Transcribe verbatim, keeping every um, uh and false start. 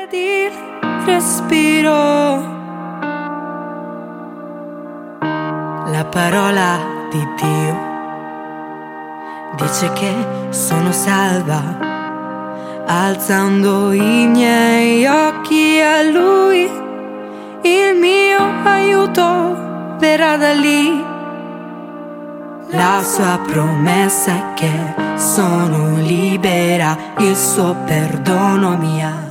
ed il respiro. La parola di Dio dice che sono salva, alzando i miei occhi a Lui, il mio aiuto verrà da lì. La sua promessa è che sono libera, il suo perdono mi ha